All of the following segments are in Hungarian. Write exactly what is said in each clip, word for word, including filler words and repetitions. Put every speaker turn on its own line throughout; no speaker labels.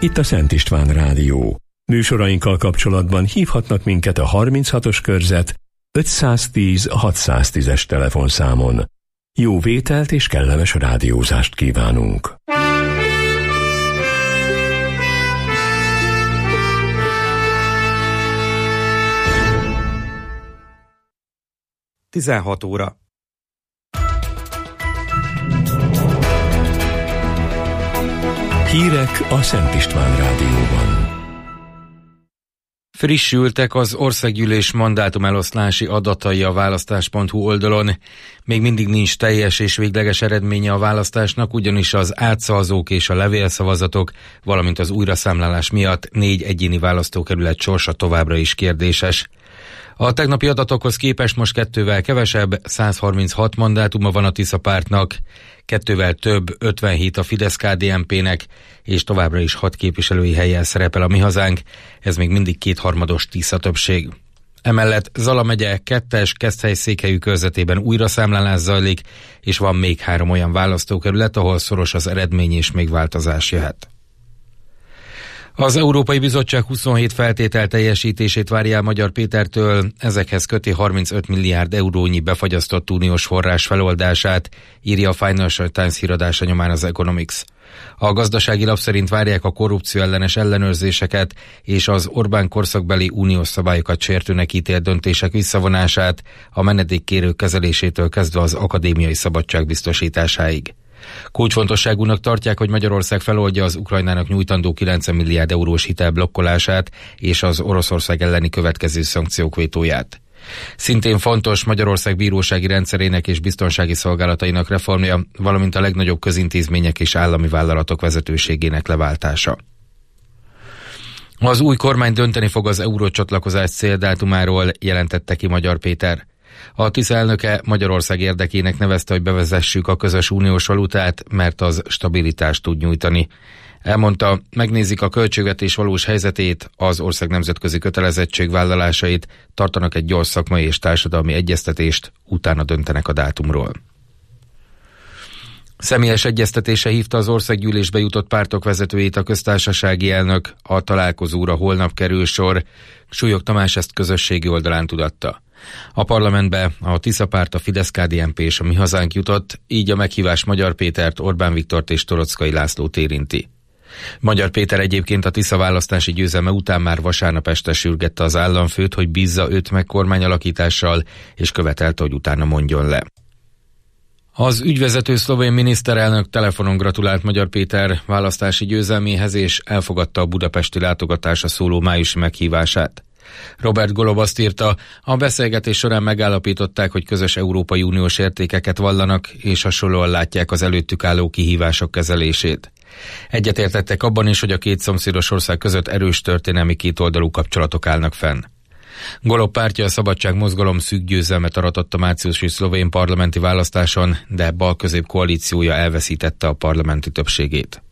itt a Szent István Rádió. Műsorainkkal kapcsolatban hívhatnak minket a harminchatos körzet ötszáztíz hatszáztízes telefonszámon. Jó vételt és kellemes rádiózást kívánunk!
tizenhat óra.
Hírek a Szent István Rádióban.
Frissültek az országgyűlés mandátumeloszlási adatai a választás pont hu oldalon. Még mindig nincs teljes és végleges eredménye a választásnak, ugyanis az átszavazók és a levélszavazatok, valamint az újraszámlálás miatt négy egyéni választókerület sorsa továbbra is kérdéses. A tegnapi adatokhoz képest most kettővel kevesebb, száz harminchat mandátuma van a Tisza pártnak, kettővel több, ötvenhét a Fidesz-ká dé en pének, és továbbra is hat képviselői helyen szerepel a Mi Hazánk, ez még mindig kétharmados Tisza többség. Emellett Zala megye kettes Keszthely székhelyű körzetében újraszámlálás zajlik, és van még három olyan választókerület, ahol szoros az eredmény és még változás jöhet. Az Európai Bizottság huszonhét feltétel teljesítését várja el Magyar Pétertől, ezekhez köti harmincöt milliárd eurónyi befagyasztott uniós forrás feloldását, írja a Financial Times híradása nyomán az Economics. A gazdasági lap szerint várják a korrupció ellenes ellenőrzéseket és az Orbán korszakbeli uniós szabályokat sértőnek ítélt döntések visszavonását, a menedékkérők kezelésétől kezdve az akadémiai szabadság biztosításáig. Kulcsfontosságúnak tartják, hogy Magyarország feloldja az Ukrajnának nyújtandó kilencven milliárd eurós hitel blokkolását és az Oroszország elleni következő szankciók vétóját. Szintén fontos Magyarország bírósági rendszerének és biztonsági szolgálatainak reformja, valamint a legnagyobb közintézmények és állami vállalatok vezetőségének leváltása. Az új kormány dönteni fog az eurócsatlakozás céldátumáról, jelentette ki Magyar Péter. A Tisza elnöke Magyarország érdekének nevezte, hogy bevezessük a közös uniós valutát, mert az stabilitást tud nyújtani. Elmondta, megnézik a költségvetés valós helyzetét, az ország nemzetközi kötelezettségvállalásait, tartanak egy gyors szakmai és társadalmi egyeztetést, utána döntenek a dátumról. Személyes egyeztetése hívta az országgyűlésbe jutott pártok vezetőjét a köztársasági elnök, a találkozóra holnap kerül sor, Súlyog Tamás ezt közösségi oldalán tudatta. A parlamentbe a Tisza párt, a Fidesz-ká dé en pé és a Mi Hazánk jutott, így a meghívás Magyar Pétert, Orbán Viktort és Toroczkai Lászlót érinti. Magyar Péter egyébként a Tisza választási győzelme után már vasárnap este sürgette az államfőt, hogy bízza őt meg kormányalakítással, és követelte, hogy utána mondjon le. Az ügyvezető szlovén miniszterelnök telefonon gratulált Magyar Péter választási győzelméhez, és elfogadta a budapesti látogatásra szóló májusi meghívását. Robert Golob azt írta, a beszélgetés során megállapították, hogy közös Európai Uniós értékeket vallanak, és hasonlóan látják az előttük álló kihívások kezelését. Egyetértettek abban is, hogy a két szomszédos ország között erős történelmi kétoldalú kapcsolatok állnak fenn. Golob pártja, a Szabadság Mozgalom szűk győzelmet aratott a márciusi szlovén parlamenti választáson, de bal-közép koalíciója elveszítette a parlamenti többségét.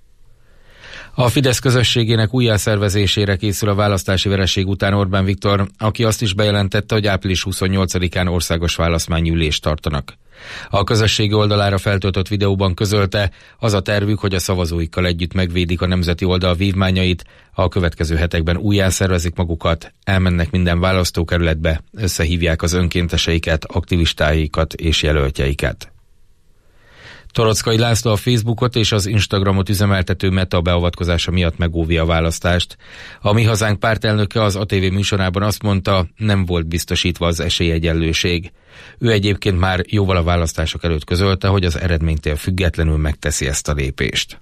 A Fidesz közösségének újjászervezésére készül a választási vereség után Orbán Viktor, aki azt is bejelentette, hogy április huszonnyolcadikán országos választmányülést tartanak. A közösségi oldalára feltöltött videóban közölte, az a tervük, hogy a szavazóikkal együtt megvédik a nemzeti oldal vívmányait, a következő hetekben újjászervezik magukat, elmennek minden választókerületbe, összehívják az önkénteseiket, aktivistáikat és jelöltjeiket. Toroczkai László a Facebookot és az Instagramot üzemeltető Meta beavatkozása miatt megóvja a választást. A Mi Hazánk pártelnöke az á té vé műsorában azt mondta, nem volt biztosítva az esélyegyenlőség. Ő egyébként már jóval a választások előtt közölte, hogy az eredménytől függetlenül megteszi ezt a lépést.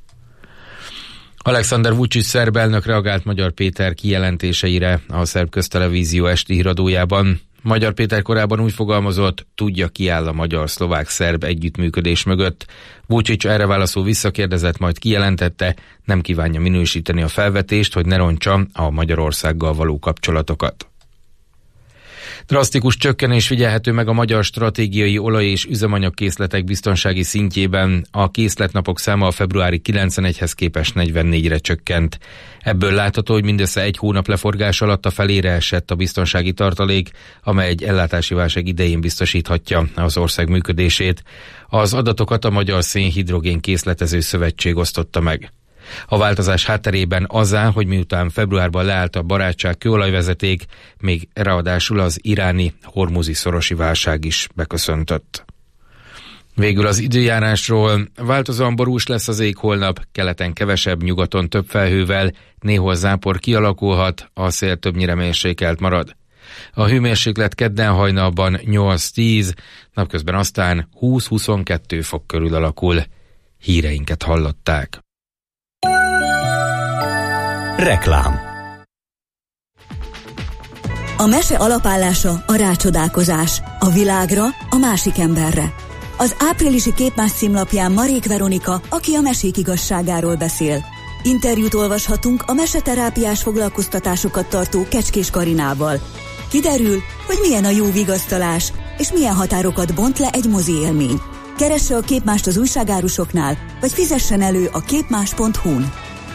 Alexander Vučić szerb elnök reagált Magyar Péter kijelentéseire a szerb köztelevízió esti híradójában. Magyar Péter korábban úgy fogalmazott, tudja, ki áll a magyar-szlovák-szerb együttműködés mögött. Vučić erre válaszul visszakérdezett, majd kijelentette, nem kívánja minősíteni a felvetést, hogy ne rontsa a Magyarországgal való kapcsolatokat. Drasztikus csökkenés figyelhető meg a magyar stratégiai olaj- és üzemanyagkészletek biztonsági szintjében. A készletnapok száma a februári kilencvenegyhez képest negyvennégyre csökkent. Ebből látható, hogy mindössze egy hónap leforgás alatt a felére esett a biztonsági tartalék, amely egy ellátási válság idején biztosíthatja az ország működését. Az adatokat a Magyar Szénhidrogén Készletező Szövetség osztotta meg. A változás hátterében az áll, hogy miután februárban leállt a barátság kőolajvezeték, még ráadásul az iráni hormuzi szorosi válság is beköszöntött. Végül az időjárásról. Változóan borús lesz az ég holnap, keleten kevesebb, nyugaton több felhővel, néhol zápor kialakulhat, a szél többnyire mérsékelt marad. A hőmérséklet kedden hajnalban nyolc-tíz, napközben aztán húsz-huszonkettő fok körül alakul. Híreinket hallották.
Reklám.
A mese alapállása a rácsodálkozás, a világra, a másik emberre. Az áprilisi Képmás címlapján Marék Veronika, aki a mesék igazságáról beszél. Interjút olvashatunk a meseterápiás foglalkoztatásokat tartó Kecskés Karinával. Kiderül, hogy milyen a jó vigasztalás, és milyen határokat bont le egy mozi élmény. Keresse a Képmást az újságárusoknál, vagy fizessen elő a képmás pont hu-n.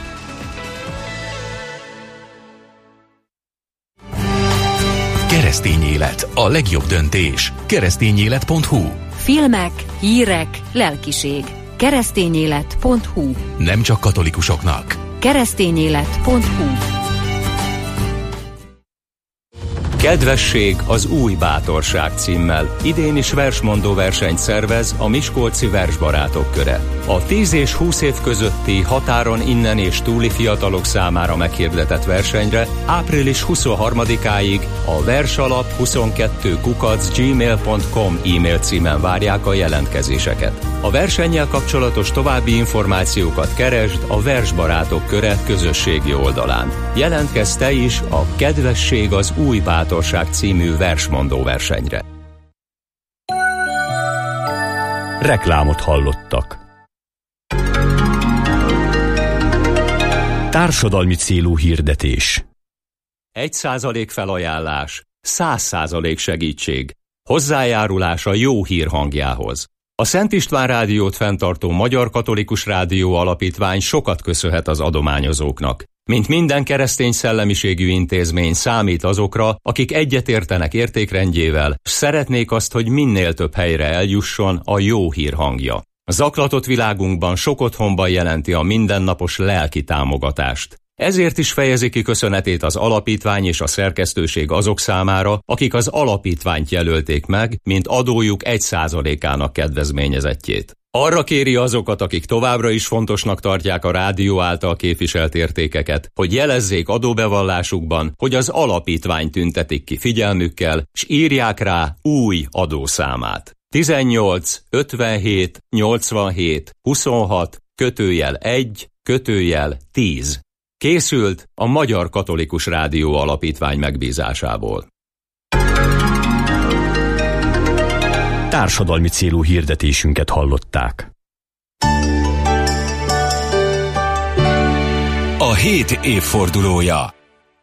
Keresztény élet, a legjobb döntés. keresztényélet pont hu.
Filmek, hírek, lelkiség. keresztényélet pont hu.
Nem csak katolikusoknak.
keresztényélet pont hu.
Kedvesség az új bátorság címmel idén is versmondó versenyt szervez a Miskolci Versbarátok Köre. A tíz és húsz év közötti határon innen és túli fiatalok számára meghirdetett versenyre április huszonharmadikáig a versalap huszonkettő kukac gmail pont com e-mail címen várják a jelentkezéseket. A versennyel kapcsolatos további információkat keresd a Versbarátok Köre közösségi oldalán. Jelentkezz te is a Kedvesség az új bátorság című versmondó versenyre.
Reklámot hallottak. Társadalmi célú hirdetés.
Egy százalék felajánlás, száz százalék segítség. Hozzájárulás a jó hír hangjához. A Szent István Rádiót fenntartó Magyar Katolikus Rádió Alapítvány sokat köszönhet az adományozóknak. Mint minden keresztény szellemiségű intézmény számít azokra, akik egyetértenek értékrendjével, s szeretnék azt, hogy minél több helyre eljusson a jó hír hangja. A zaklatott világunkban sok otthonban jelenti a mindennapos lelki támogatást. Ezért is fejezi ki köszönetét az alapítvány és a szerkesztőség azok számára, akik az alapítványt jelölték meg, mint adójuk egy százalékának kedvezményezettjét. Arra kéri azokat, akik továbbra is fontosnak tartják a rádió által képviselt értékeket, hogy jelezzék adóbevallásukban, hogy az alapítvány tüntetik ki figyelmükkel, s írják rá új adószámát. tizennyolc ötvenhét nyolcvanhét huszonhat kötőjel egy kötőjel tíz. Készült a Magyar Katolikus Rádió Alapítvány megbízásából.
Társadalmi célú hirdetésünket hallották.
A hét évfordulója.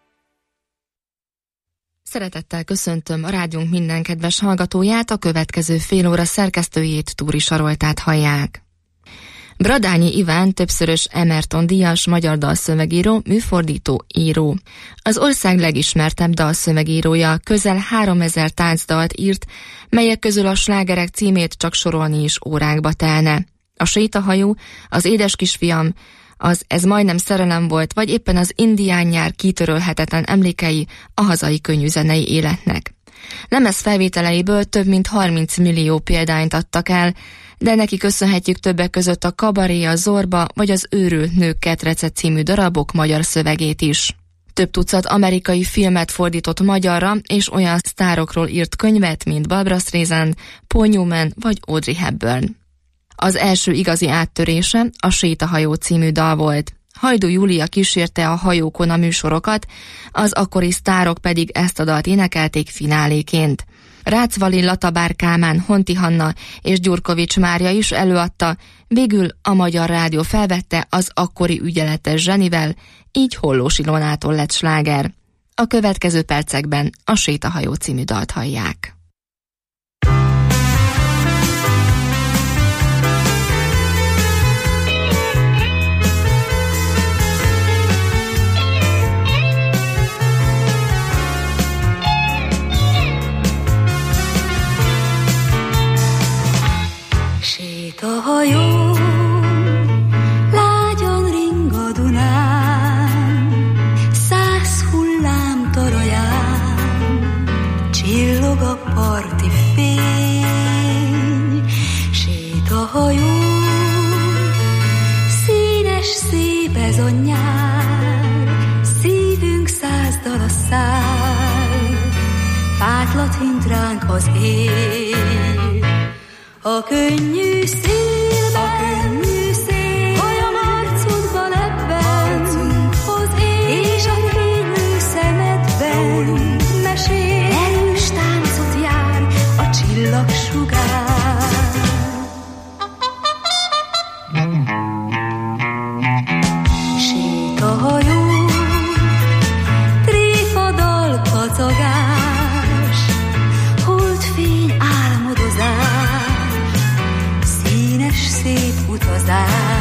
Szeretettel köszöntöm a rádiónk minden kedves hallgatóját, a következő fél óra szerkesztőjét, Túri Saroltát hallják. Bradányi Iván többszörös Emerton díjas magyar dalszövegíró, műfordító, író. Az ország legismertebb dalszövegírója, közel háromezer táncdalt írt, melyek közül a slágerek címét csak sorolni is órákba telne. A Sétahajó, az Édes kisfiam, az Ez majdnem szerelem volt, vagy éppen az Indián nyár kitörölhetetlen emlékei a hazai könnyűzenei életnek. Lemez felvételeiből több mint harminc millió példányt adtak el, de neki köszönhetjük többek között a Kabaré, a Zorba vagy az Őrült nők ketrece című darabok magyar szövegét is. Több tucat amerikai filmet fordított magyarra, és olyan sztárokról írt könyvet, mint Barbra Streisand, Paul Newman vagy Audrey Hepburn. Az első igazi áttörése a Sétahajó című dal volt. Hajdú Júlia kísérte a hajókon a műsorokat, az akkori sztárok pedig ezt a dalt énekelték fináléként. Rácz-Vali, Latabár Kálmán, Honti Hanna és Gyurkovics Mária is előadta, végül a Magyar Rádió felvette az akkori ügyeletes zsenivel, így Hollós Ilonától lett sláger. A következő percekben a Sétahajó című dalt hallják.
Sétahajó, lágyan ringadt ez a nyár, szívünk száz dal a szár, fátlat hint ránk az él. A könnyű szélben, a könnyű szél, hajam arcodba lebben, az él, és a fénylő szemedben mesél, erős táncot jár a csillagsugár. Sét a hajó, tréfadal kacagás, holdfény álmodozás, színes szép utazás.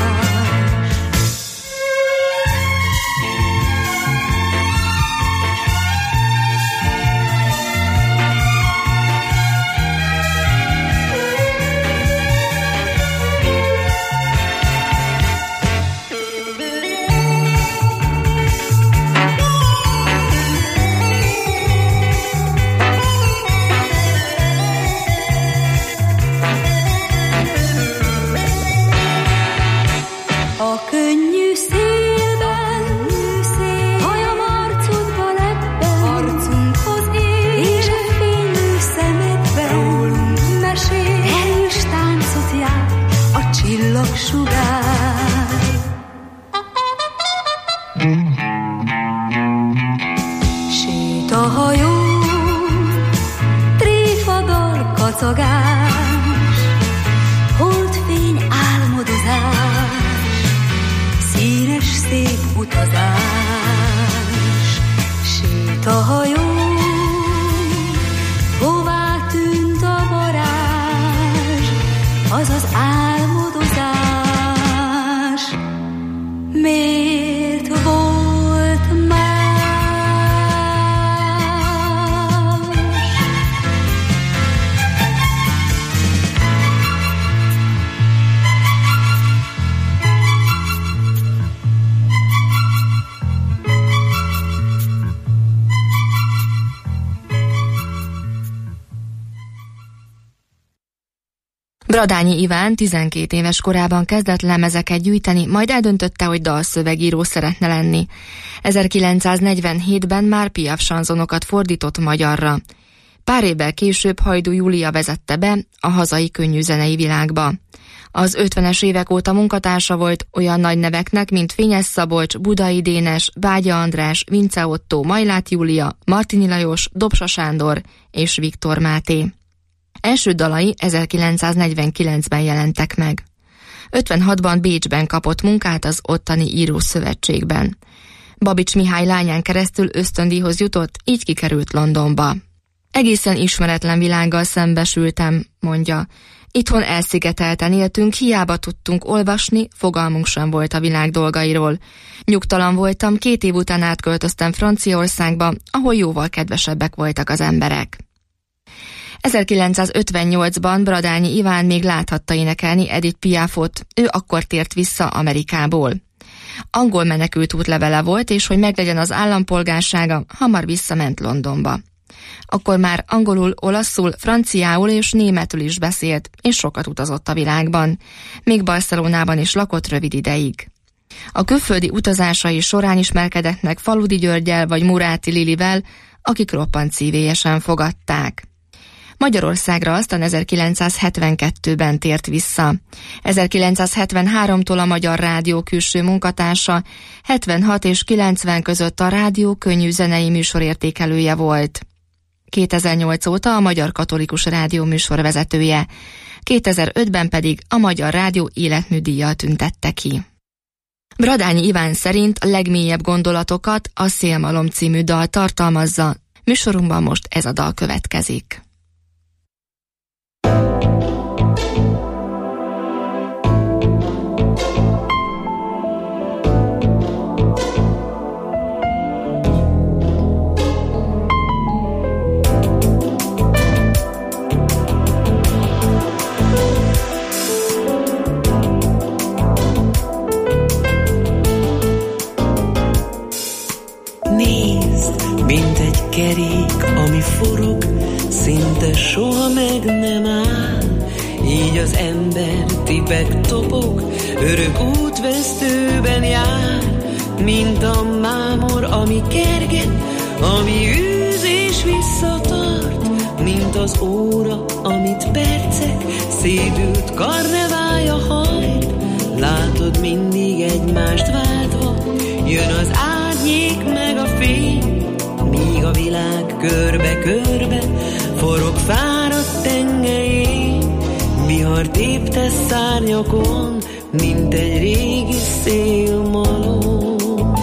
A könnyű szélben, hajam arcodba lebben, arcunkhoz ér, és a fénylő szemedben rólunk mesél, erős táncot jár a csillagsugár. Sét a hajó, tréfadal kacagás, holdfény álmodozás, színes szép utazás. Sét a hajó, hová tűnt a varázs, az az álmodozás, miért volt más?
Bradányi Iván tizenkét éves korában kezdett lemezeket gyűjteni, majd eldöntötte, hogy dalszövegíró szeretne lenni. ezerkilencszáznegyvenhétben már Piaf sanzonokat fordított magyarra. Pár évvel később Hajdú Júlia vezette be a hazai könnyűzenei világba. Az ötvenes évek óta munkatársa volt olyan nagy neveknek, mint Fényes Szabolcs, Budai Dénes, Bágya András, Vince Ottó, Majlát Júlia, Martini Lajos, Dobsa Sándor és Viktor Máté. Első dalai ezerkilencszáznegyvenkilencben jelentek meg. ötvenhatban Bécsben kapott munkát az ottani írószövetségben. Babics Mihály lányán keresztül ösztöndíjhoz jutott, így kikerült Londonba. Egészen ismeretlen világgal szembesültem, mondja. Itthon elszigetelten éltünk, hiába tudtunk olvasni, fogalmunk sem volt a világ dolgairól. Nyugtalan voltam, két év után átköltöztem Franciaországba, ahol jóval kedvesebbek voltak az emberek. ezerkilencszázötvennyolcban Bradányi Iván még láthatta énekelni Edith Piafot, ő akkor tért vissza Amerikából. Angol menekült útlevele volt, és hogy meglegyen az állampolgársága, hamar visszament Londonba. Akkor már angolul, olaszul, franciául és németül is beszélt, és sokat utazott a világban. Még Barcelonában is lakott rövid ideig. A külföldi utazásai során ismerkedett meg Faludi Györggyel vagy Muráti Lilivel, akik roppant szívélyesen fogadták. Magyarországra aztán ezerkilencszázhetvenkettőben tért vissza. ezerkilencszázhetvenháromtól a Magyar Rádió külső munkatársa, hetvenhat és kilencven között a rádió könnyűzenei műsorértékelője volt. kétezer-nyolc óta a Magyar Katolikus Rádió műsorvezetője, kétezer-ötben pedig a Magyar Rádió életműdíjjal tüntette ki. Bradányi Iván szerint a legmélyebb gondolatokat a Szélmalom című dal tartalmazza. Műsorunkban most ez a dal következik.
Mint egy kerék, ami forog, szinte soha meg nem áll. Így az ember tipeg topog, örök útvesztőben jár. mint a mámor, ami kerget, ami űz és visszatart, mint az óra, amit percek szédült karneválja hajt. Látod, mindig egymást váltva jön az árnyék meg a fény, míg a világ körbe-körbe forog fáradt tengelyén. Vihar tépte szárnyakon, mint egy régi szélmalom.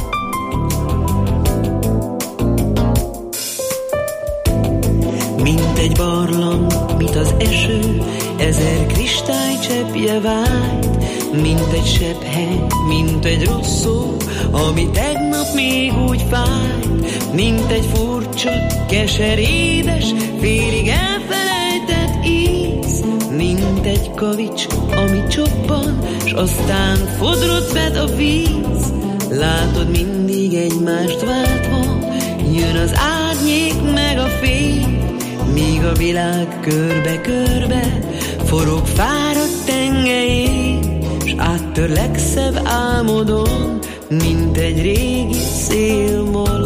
Mint egy barlang, mint az eső, ezer kristálycseppje vájt, mint egy sebb hely, mint egy rossz szó, ami tegnap még úgy fájt, mint egy furcsa, keserédes, félig elfelejtett íz, mint egy kavics, ami csobban, s aztán fodrot vet a víz. Látod, mindig egymást váltva jön az árnyék meg a fény, míg a világ körbe-körbe forog fáradt tengelyén, s áttör legszebb álmodon, mint egy régi szélmalom.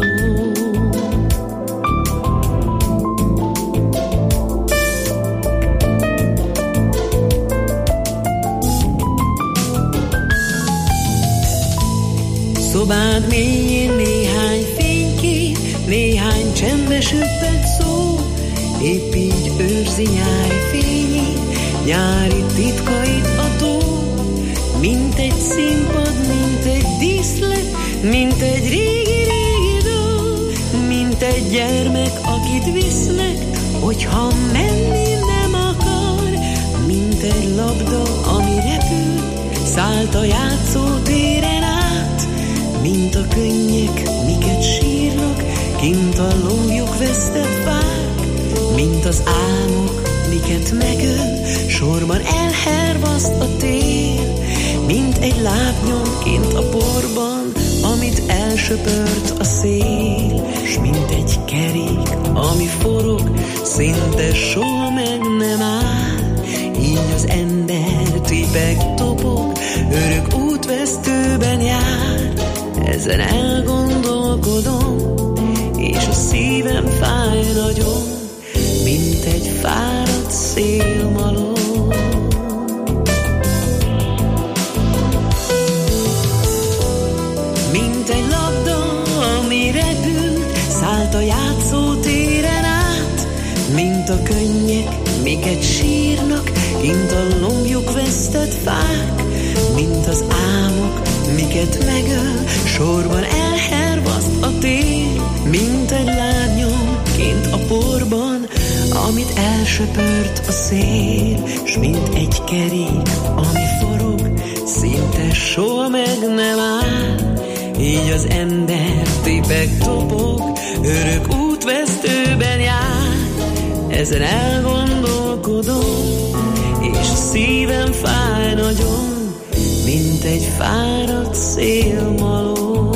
Szobád mélyén néhány fénykép, néhány csendbe süppett szó, épp így őrzi nyári fényét, nyári titkait a tó. Mint egy színpad, mint egy díszlet, mint egy régi-régi dal, mint egy gyermek, akit visznek, hogyha menni nem akar, mint egy labda, ami repül, szállt a játszótéren át, mint a könnyek, miket sírnak, kint a longjuk vesztett fák, mint az álmok, miket megöl, sorban elhervaszt a tél, mint egy lábnyom kint a porban, amit elsöpört a szél, s mint egy kerék, ami forog, szinte soha meg nem áll, így az ember tipeg topog, örök útvesztőben jár. Ezen elgondolkodom, és a szívem fáj nagyon, mint egy fáradt szélmalom. Mint egy labda, ami repült, szállt a játszótéren át, mint a könnyek, miket sírnak, kint a lombjuk vesztett fák, mint az álmok, miket megöl, sorban elhervaszt a tél, mint egy lábnyom kint a porban, amit elsöpört a szél, s mint egy kerék, ami forog, szinte soha meg nem áll, így az ember tipeg topog, örök útvesztőben jár. Ezen elgondolkodom, és a szívem fáj nagyon, mint egy fáradt szélmalom.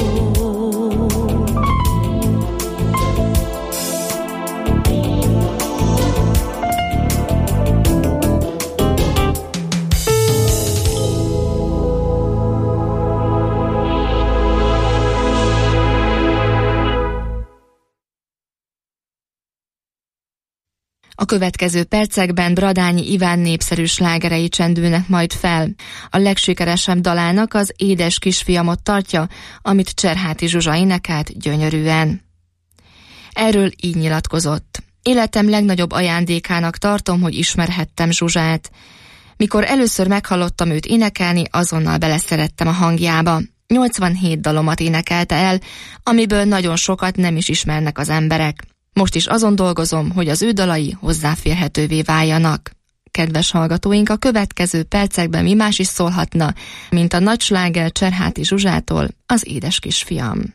A következő percekben Bradányi Iván népszerű slágerei csendülnek majd fel. A legsikeresebb dalának az Édes kisfiamot tartja, amit Cserháti Zsuzsa énekelt gyönyörűen. Erről így nyilatkozott. Életem legnagyobb ajándékának tartom, hogy ismerhettem Zsuzsát. Mikor először meghallottam őt énekelni, azonnal beleszerettem a hangjába. nyolcvanhét dalomat énekelte el, amiből nagyon sokat nem is ismernek az emberek. Most is azon dolgozom, hogy az ő dalai hozzáférhetővé váljanak. Kedves hallgatóink, a következő percekben mi más is szólhatna, mint a nagy sláger Cserháti Zsuzsától, az Édes kisfiam.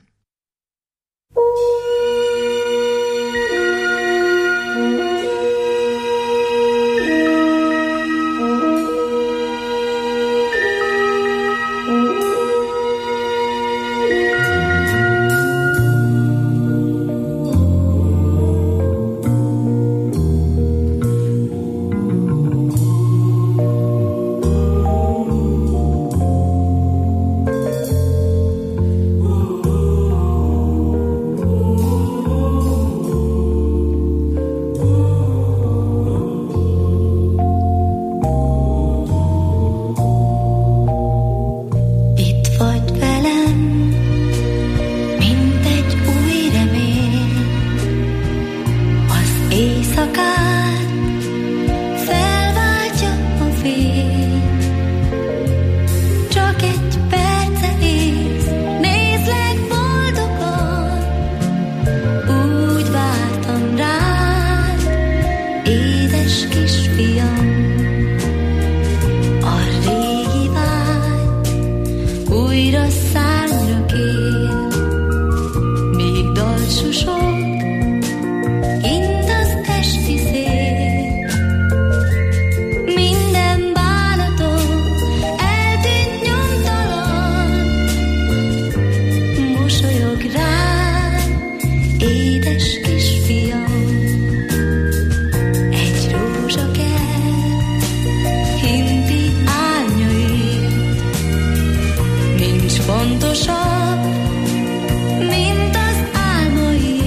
fontosabb, mint az álmai.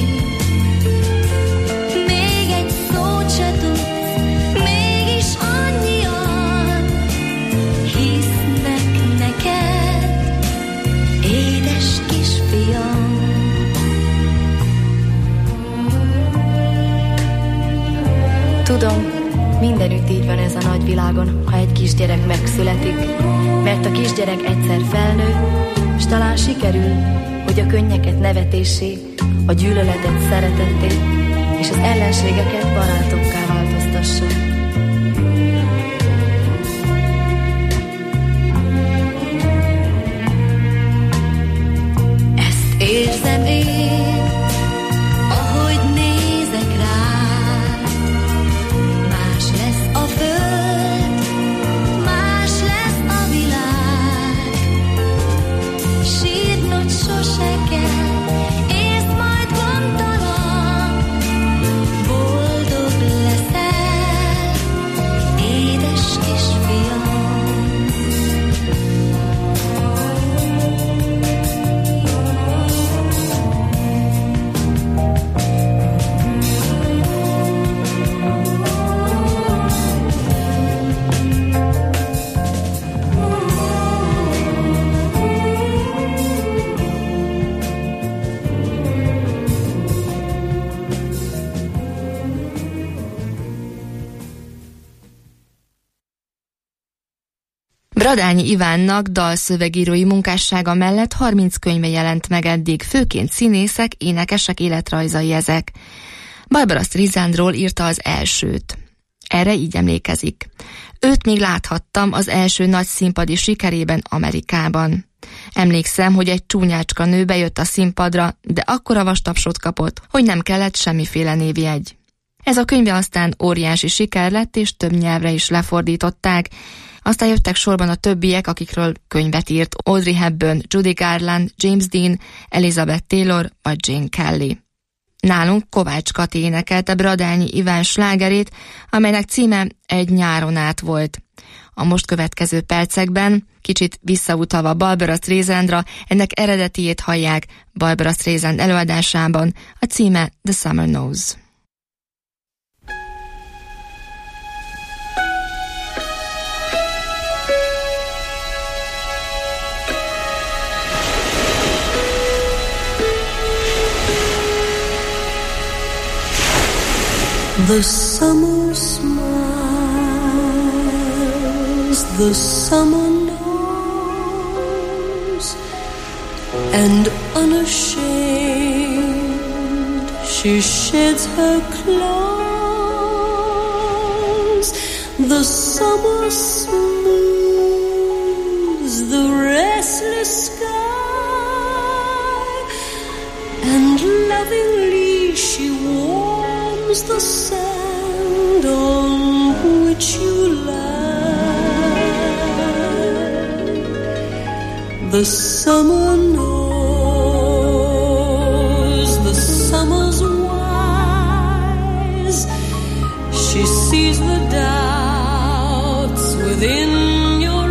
Még egy szót se tudsz, mégis annyian hisznek neked, édes kisfiam.
Tudom, mindenütt így van ez a nagyvilágon, ha egy kisgyerek megszületik, mert a kisgyerek egyszer felnő, s talán sikerül, hogy a könnyeket nevetésé, a gyűlöletet szeretetté, és az ellenségeket barátokká változtassa.
Ezt érzem én, ahogy nézek rád. Más lesz a föld, más lesz a világ. Sírnod sose kell, érsz majd gondtalan. Boldog leszel, édes kisfiam.
Bradányi Ivánnak dalszövegírói munkássága mellett harminc könyve jelent meg eddig, főként színészek, énekesek életrajzai ezek. Barbara Streisandról írta az elsőt. Erre így emlékezik. Őt még láthattam az első nagy színpadi sikerében Amerikában. Emlékszem, hogy egy csúnyácska nő bejött a színpadra, de akkora vastapsot kapott, hogy nem kellett semmiféle névjegy. Ez a könyve aztán óriási siker lett, és több nyelvre is lefordították. Aztán jöttek sorban a többiek, akikről könyvet írt: Audrey Hepburn, Judy Garland, James Dean, Elizabeth Taylor vagy Jane Kelly. Nálunk Kovács Kati énekelte Bradányi Iván slágerét, amelynek címe Egy nyáron át volt. A most következő percekben, kicsit visszautalva Barbara Streisandra, ennek eredetiét hallják Barbara Streisand előadásában, a címe The Summer Knows.
The summer smiles, the summer knows, and unashamed she sheds her clothes. The summer smooths the restless sky, and lovingly she warms the sand on which you lie. The summer knows, the summer's wise. She sees the doubts within your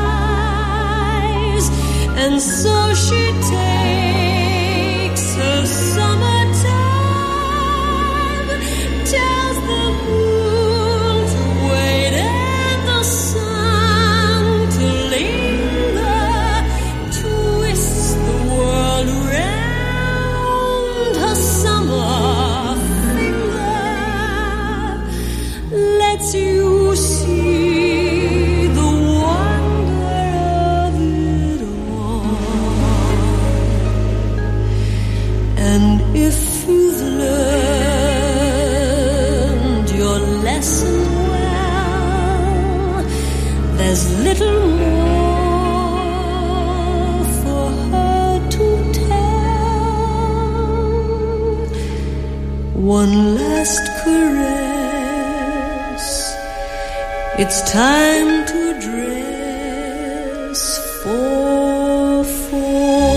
eyes, and so she takes her summer tells the moon to wait and the sun to linger, twists the world round her summer finger, lets you see the wonder of it all. And if you've learned your lesson well, there's little more for her to tell. One last caress, it's time to dress for fall.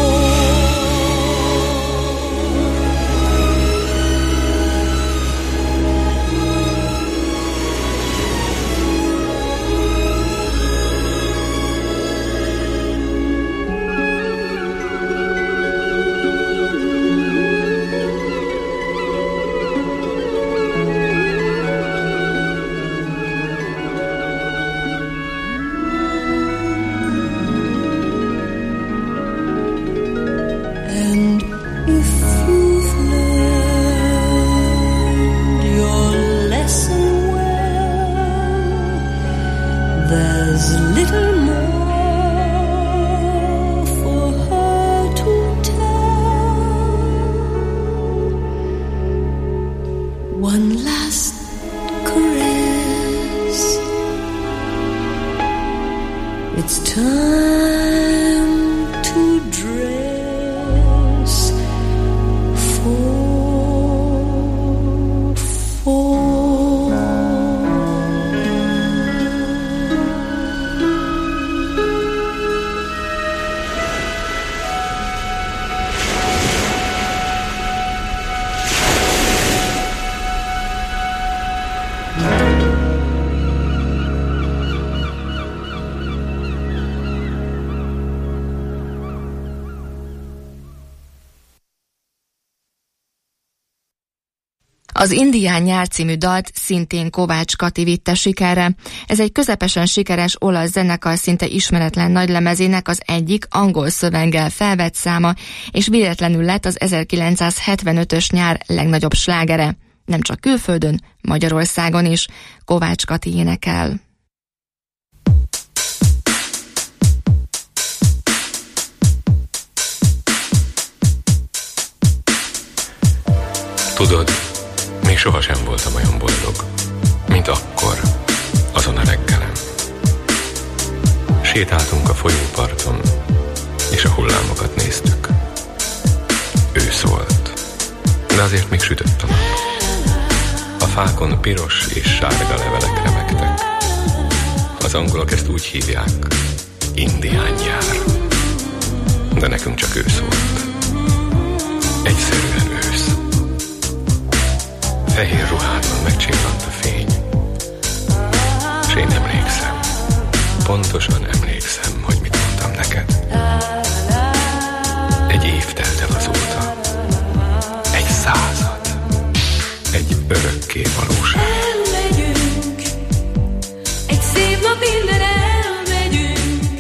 to dress for fall.
Az Indián nyár című dalt szintén Kovács Kati vitte sikerre. Ez egy közepesen sikeres olasz zenekar szinte ismeretlen nagylemezének az egyik angol szöveggel felvett száma, és véletlenül lett az ezerkilencszázhetvenötös nyár legnagyobb slágere. Nem csak külföldön, Magyarországon is. Kovács Kati énekel.
Tudod, még sohasem voltam olyan boldog, mint akkor, azon a reggelen. Sétáltunk a folyóparton, és a hullámokat néztük. Ősz volt, de azért még sütött a nap. A fákon piros és sárga levelek remegtek. Az angolok ezt úgy hívják, indián nyár. De nekünk csak ősz volt. Egyszerűen ősz. Fehér ruhádon megcsillant a fény. És én emlékszem, pontosan emlékszem, hogy mit mondtam neked. Egy év telt el azóta. Egy század. Egy örökké valóság.
Elmegyünk, egy szép nap innen elmegyünk,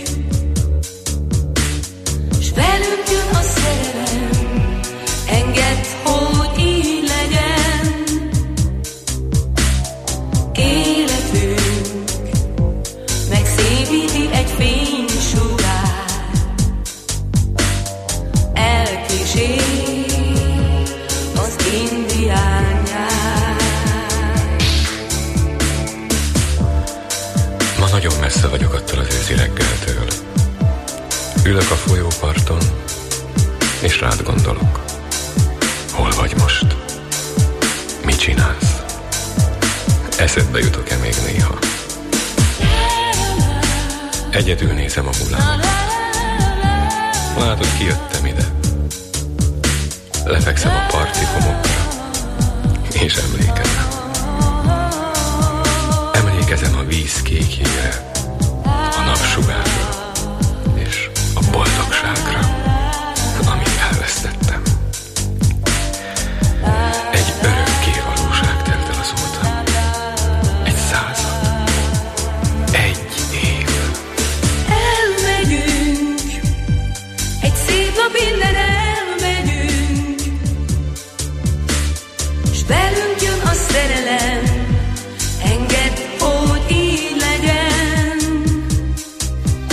s velünk jön a szerelem, engedd, hogy így legyen. Életünk megszépíti egy fénysugár, elkísér az indián nyár.
Ma nagyon messze vagyok attól az őszi reggeltől. Ülök a folyóparton, és rád gondolok. Hol vagy most? Mit csinálsz? Eszedbe jutok-e még néha? Egyedül nézem a hullámokat. Látod, kijöttem ide. Lefekszem a parti homokra, és emlékezem. Emlékezem a víz kékjére, a napsugárra, és a boldogságra, amit elvesztettem. Egy örökké valóság telt el azóta. Egy század. Egy év.
Elmegyünk, egy szép nap innen elmegyünk, s velünk jön a szerelem, engedd, hogy így legyen.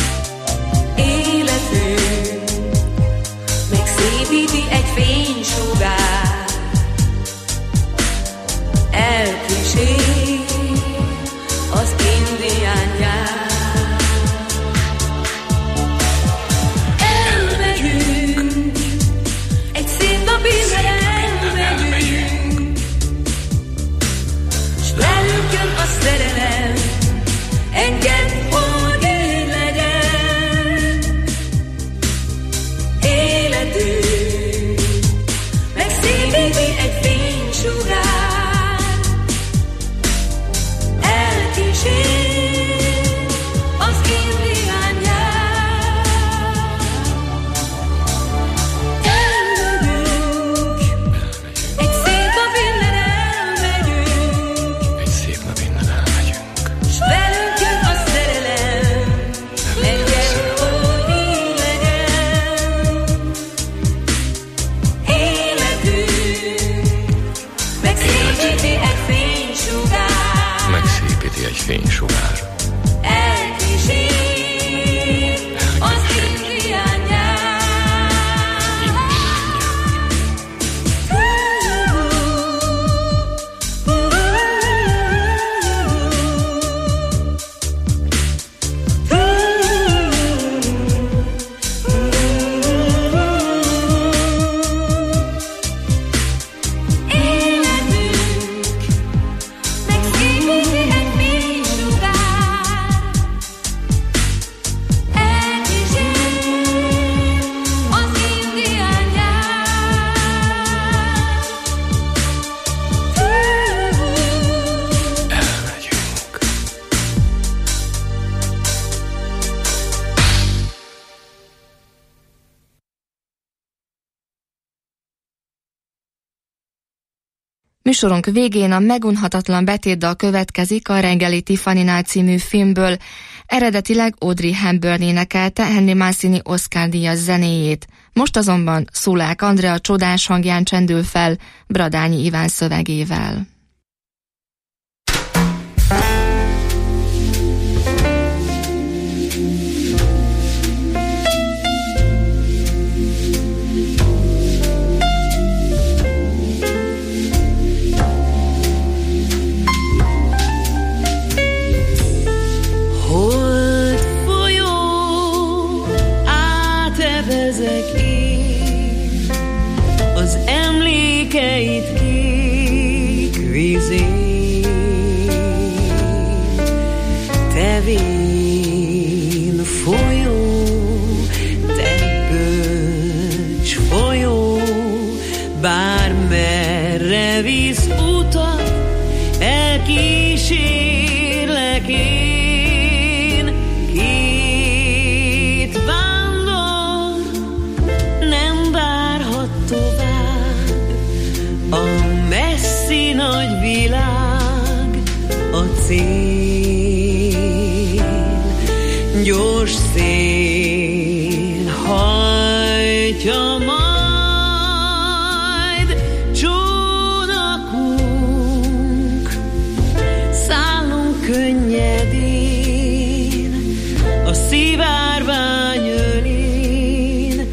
Műsorunk végén a megunhatatlan betétdal következik a Reggeli Tiffany-nál című filmből. Eredetileg Audrey Hepburn énekelte Henry Mancini Oscar-díjas zenéjét. Most azonban Szulák Andrea csodás hangján csendül fel Bradányi Iván szövegével.
Emlékeit kék vízén, tevén folyó, te bölcs folyó, bármerre visz utat, elkísérlek én. Két vándor nem várhat tovább, a messzi nagy világ a cél. Gyors szél hajtja majd csónakunk, szállunk könnyedén a szivárvány ölén.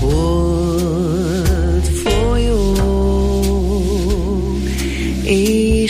Hold folyó és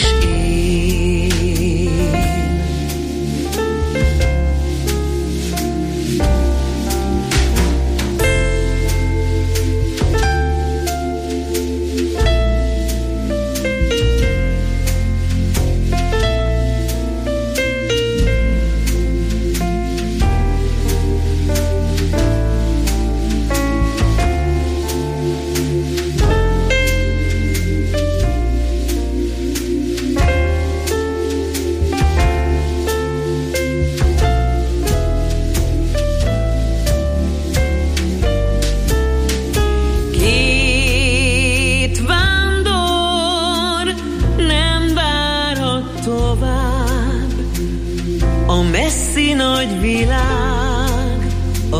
nagy világ a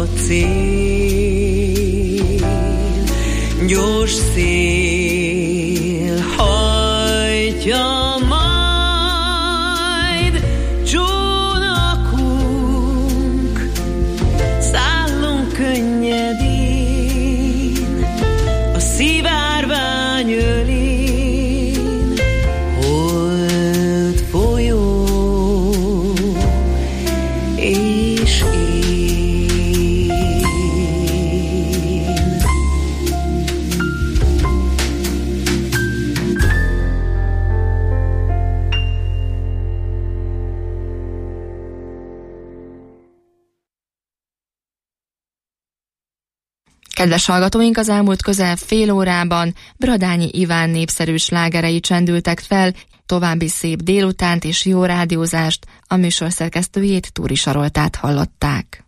cél. Gyors szél hajtja majd csónakunk, szállunk könnyedén a szivárvány ölén. Hold folyó és én.
Kedves hallgatóink, az elmúlt közel fél órában Bradányi Iván népszerű slágerei csendültek fel. További szép délutánt és jó rádiózást, a műsor szerkesztőjét, Túri Saroltát hallották.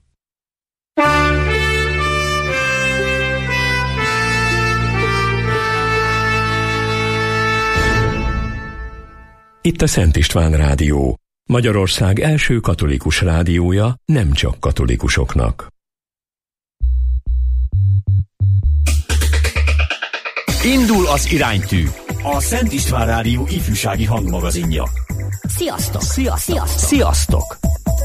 Itt a Szent István Rádió, Magyarország első katolikus rádiója, nem csak katolikusoknak.
Indul az iránytű, a Szent István Rádió ifjúsági hangmagazinja.
Sziasztok! Sziasztok!
Sziasztok!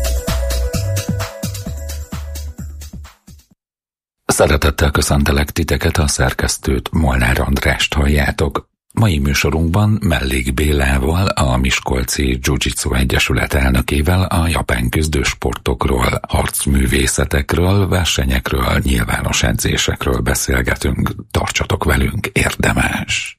Szeretettel köszöntelek titeket, a szerkesztőt, Molnár Andrást halljátok. Mai műsorunkban Mellék Bélával, a Miskolci Jiu-Jitsu Egyesület elnökével a japán küzdősportokról, harcművészetekről, versenyekről, nyilvános edzésekről beszélgetünk. Tartsatok velünk, érdemes!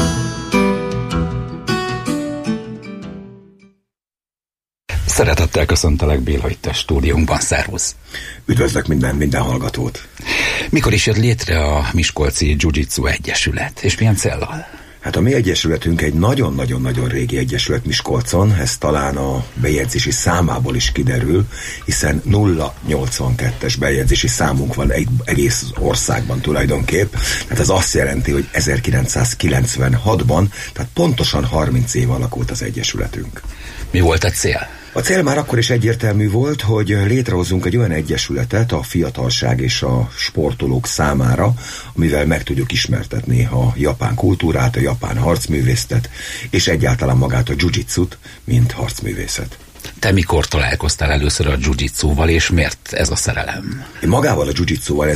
Szeretettel köszöntelek Béla itt a stúdiónkban, szervusz!
Üdvözlök minden, minden hallgatót!
Mikor is jött létre a Miskolci Jiu-Jitsu Egyesület, és milyen céllal?
Hát a mi egyesületünk egy nagyon-nagyon-nagyon régi egyesület Miskolcon, ez talán a bejegyzési számából is kiderül, hiszen nulla nyolcvankettes bejegyzési számunk van egy egész országban tulajdonképp, tehát ez azt jelenti, hogy ezerkilencszázkilencvenhatban, tehát pontosan harminc év alakult az egyesületünk.
Mi volt a cél?
A cél már akkor is egyértelmű volt, hogy létrehozzunk egy olyan egyesületet a fiatalság és a sportolók számára, amivel meg tudjuk ismertetni a japán kultúrát, a japán harcművészetet, és egyáltalán magát a jiu-jitsut, mint harcművészet.
Te mikor találkoztál először a jiu-jitsuval, és miért ez a szerelem?
Én magával a jiu-jitsuval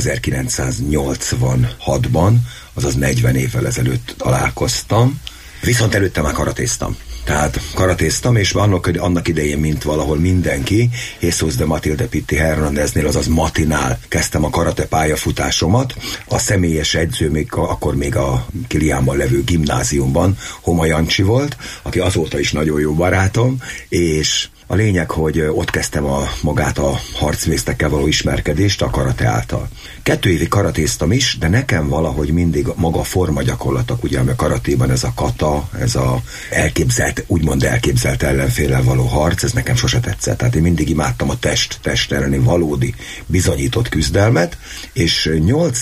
ezerkilencszáznyolcvanhatban, azaz negyven évvel ezelőtt találkoztam, viszont előtte már karatéztam. Tehát karatéztam, és annak, annak idején, mint valahol mindenki, Jesus de Matilde Pitti Hernándeznél, azaz Matinál kezdtem a karate pályafutásomat. A személyes edző még akkor még a Kiliánban levő gimnáziumban Homa Jancsi volt, aki azóta is nagyon jó barátom, és a lényeg, hogy ott kezdtem a, magát a harcművészekkel való ismerkedést a karate által. Kettő évig karatéztam is, de nekem valahogy mindig maga formagyakorlatok, ugye, ami a karatéban ez a kata, ez a elképzelt, úgymond elképzelt ellenféllel való harc, ez nekem sose tetszett. Tehát én mindig imádtam a test, test elleni valódi bizonyított küzdelmet, és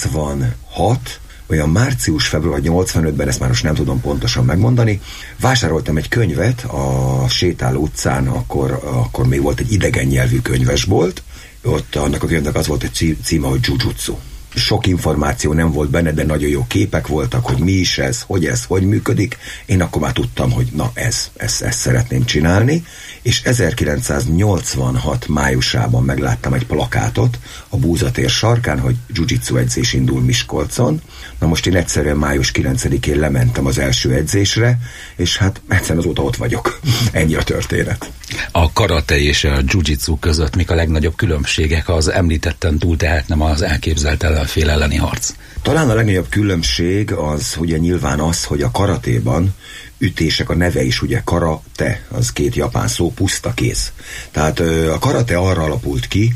nyolcvanhat olyan március-február nyolcvanötben, ezt már most nem tudom pontosan megmondani, vásároltam egy könyvet a Sétáló utcán, akkor, akkor még volt egy idegen nyelvű könyvesbolt, ott annak a könyvnek az volt egy címe, hogy Jiu-Jitsu. Sok információ nem volt benne, de nagyon jó képek voltak, hogy mi is ez, hogy ez, hogy működik. Én akkor már tudtam, hogy na ez, ezt, ezt szeretném csinálni, és ezerkilencszáznyolcvanhat májusában megláttam egy plakátot a Búzatér sarkán, hogy jiu-jitsu edzés indul Miskolcon. Na most én egyszerűen május kilencedikén lementem az első edzésre, és hát egyszerűen azóta ott vagyok. Ennyi a történet.
A karate és a jiu-jitsu között mik a legnagyobb különbségek az említetten túl, tehát nem az elképzelt ellenfél elleni harc?
Talán a legnagyobb különbség az ugye nyilván az, hogy a karatéban ütések, a neve is ugye karate, az két japán szó, puszta kéz. Tehát a karate arra alapult ki,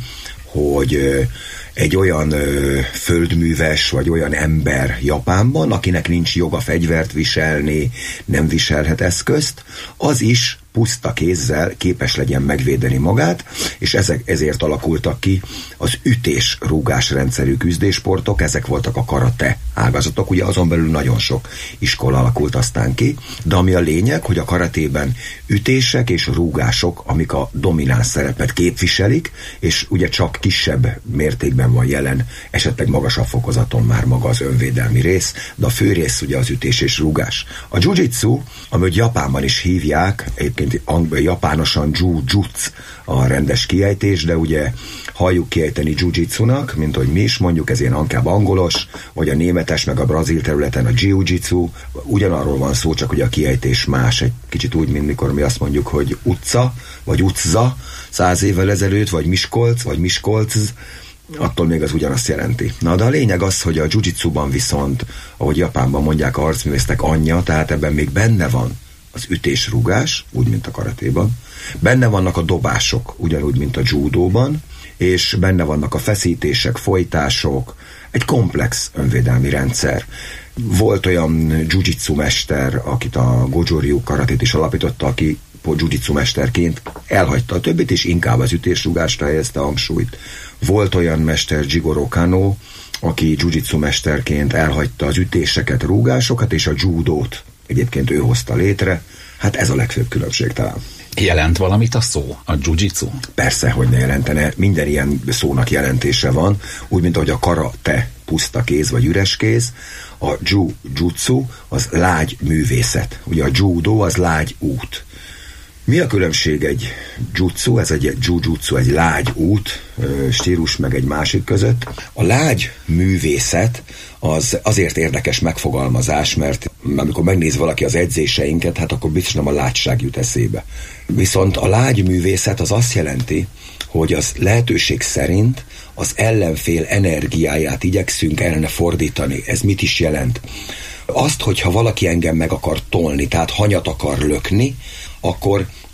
hogy egy olyan ö, földműves, vagy olyan ember Japánban, akinek nincs joga fegyvert viselni, nem viselhet eszközt, az is puszta kézzel képes legyen megvédeni magát, és ezek, ezért alakultak ki az ütés-rúgás rendszerű küzdéssportok, ezek voltak a karate ágazatok, ugye azon belül nagyon sok iskola alakult aztán ki, de ami a lényeg, hogy a karatében ütések és rúgások, amik a domináns szerepet képviselik, és ugye csak kisebb mértékben van jelen, esetleg magasabb fokozaton már maga az önvédelmi rész, de a fő rész ugye az ütés és rúgás. A jiu-jitsu, amit Japánban is hívják, egyébként japánosan jiu-jitsu a rendes kiejtés, de ugye halljuk kiejteni jiu-jitsunak, mint hogy mi is mondjuk, ez ilyen inkább angolos, vagy a németes, meg a brazil területen a jiu-jitsu, ugyanarról van szó, csak ugye a kiejtés más, egy kicsit úgy, mint mikor mi azt mondjuk, hogy utca, vagy utca száz évvel ezelőtt, vagy Miskolc, vagy Miskolc, attól még az ugyanazt jelenti. Na, de a lényeg az, hogy a jiu-jitsuban viszont, ahogy Japánban mondják a harcművészek anyja, tehát ebben még benne van az ütésrúgás, úgy, mint a karatéban. Benne vannak a dobások, ugyanúgy, mint a judóban, és benne vannak a feszítések, folytások, egy komplex önvédelmi rendszer. Volt olyan jiu-jitsu mester, akit a Goju Ryu karatét is alapította, aki jiu-jitsu mesterként elhagyta a többit, és inkább az ütésrúgásra helyezte a hangsúlyt. Volt olyan mester, Jigoro Kano, aki jiu-jitsu mesterként elhagyta az ütéseket, rúgásokat, és a judót egyébként ő hozta létre. Hát ez a legfőbb különbség talán.
Jelent valamit a szó, a jiu-jitsu?
Persze, hogy ne jelentene. Minden ilyen szónak jelentése van, úgy, mint ahogy a karate puszta kéz vagy üres kéz, a jiu-jitsu az lágy művészet. Ugye a judo az lágy út. Mi a különbség egy jutsu, ez egy jiu-jitsu, egy lágy út, stílus meg egy másik között? A lágy művészet az azért érdekes megfogalmazás, mert amikor megnéz valaki az edzéseinket, hát akkor biztos nem a lágyság jut eszébe. Viszont a lágy művészet az azt jelenti, hogy az lehetőség szerint az ellenfél energiáját igyekszünk ellene fordítani. Ez mit is jelent? Azt, hogyha valaki engem meg akar tolni, tehát hanyat akar lökni, akkor